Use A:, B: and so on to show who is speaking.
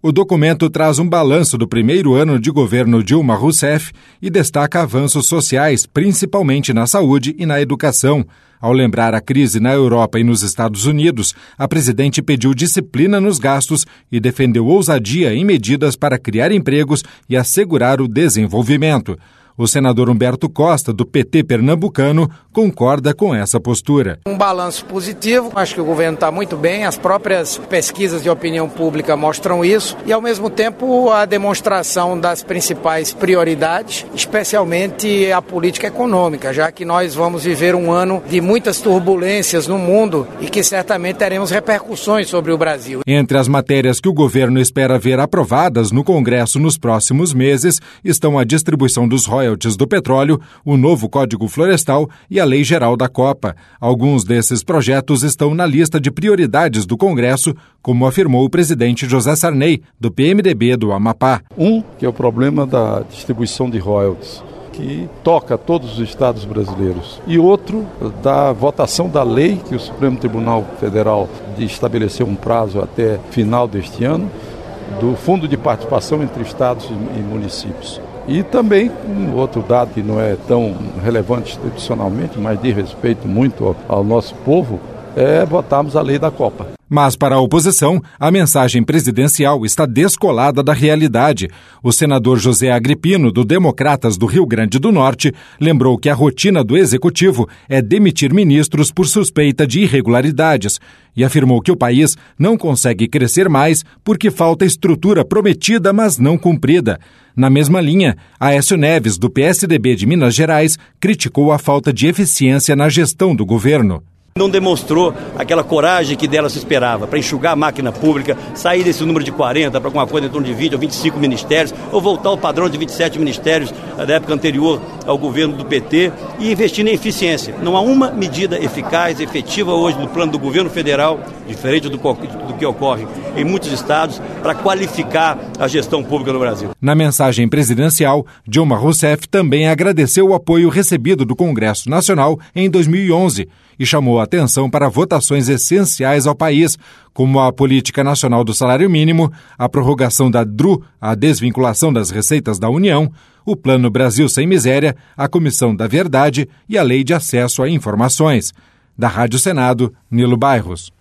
A: O documento traz um balanço do primeiro ano de governo Dilma Rousseff e destaca avanços sociais, principalmente na saúde e na educação. Ao lembrar a crise na Europa e nos Estados Unidos, a presidente pediu disciplina nos gastos e defendeu ousadia em medidas para criar empregos e assegurar o desenvolvimento. O senador Humberto Costa, do PT pernambucano, concorda com essa postura.
B: Um balanço positivo, acho que o governo está muito bem, as próprias pesquisas de opinião pública mostram isso e, ao mesmo tempo, a demonstração das principais prioridades, especialmente a política econômica, já que nós vamos viver um ano de muitas turbulências no mundo e que certamente teremos repercussões sobre o Brasil.
A: Entre as matérias que o governo espera ver aprovadas no Congresso nos próximos meses estão a distribuição dos royalties do petróleo, o novo Código Florestal e a Lei Geral da Copa. Alguns desses projetos estão na lista de prioridades do Congresso, como afirmou o presidente José Sarney, do PMDB do Amapá.
C: Que é o problema da distribuição de royalties, que toca todos os estados brasileiros. E outro, da votação da lei, que o Supremo Tribunal Federal estabeleceu um prazo até final deste ano, do Fundo de Participação entre Estados e Municípios. E também, um outro dado que não é tão relevante institucionalmente, mas diz respeito muito ao nosso povo, é votarmos a lei da Copa.
A: Mas para a oposição, a mensagem presidencial está descolada da realidade. O senador José Agripino, do Democratas do Rio Grande do Norte, lembrou que a rotina do executivo é demitir ministros por suspeita de irregularidades e afirmou que o país não consegue crescer mais porque falta estrutura prometida, mas não cumprida. Na mesma linha, Aécio Neves, do PSDB de Minas Gerais, criticou a falta de eficiência na gestão do governo.
D: Não demonstrou aquela coragem que dela se esperava para enxugar a máquina pública, sair desse número de 40 para alguma coisa em torno de 20 ou 25 ministérios, ou voltar ao padrão de 27 ministérios da época anterior ao governo do PT e investir na eficiência. Não há uma medida eficaz, efetiva hoje no plano do governo federal, diferente do que ocorre em muitos estados, para qualificar a gestão pública no Brasil.
A: Na mensagem presidencial, Dilma Rousseff também agradeceu o apoio recebido do Congresso Nacional em 2011 e chamou a atenção para votações essenciais ao país, como a Política Nacional do Salário Mínimo, a prorrogação da DRU, a desvinculação das receitas da União, o Plano Brasil Sem Miséria, a Comissão da Verdade e a Lei de Acesso a Informações. Da Rádio Senado, Nilo Bairros.